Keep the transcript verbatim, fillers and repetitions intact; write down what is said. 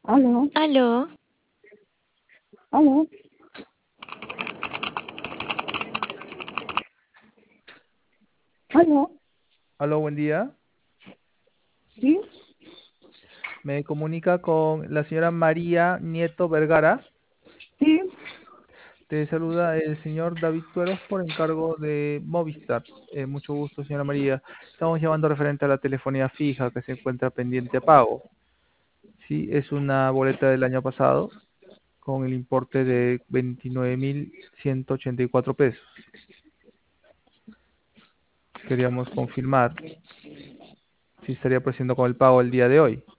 Aló, Aló, aló, aló, Aló, buen día. sí, Me comunica con la señora María Nieto Vergara. sí, Te saluda el señor David Tueros por encargo de Movistar. Eh, mucho gusto, señora María. Estamos llamando referente a la telefonía fija que se encuentra pendiente a pago. Sí, es una boleta del año pasado con el importe de veintinueve mil ciento ochenta y cuatro pesos. Queríamos confirmar si estaría procediendo con el pago el día de hoy.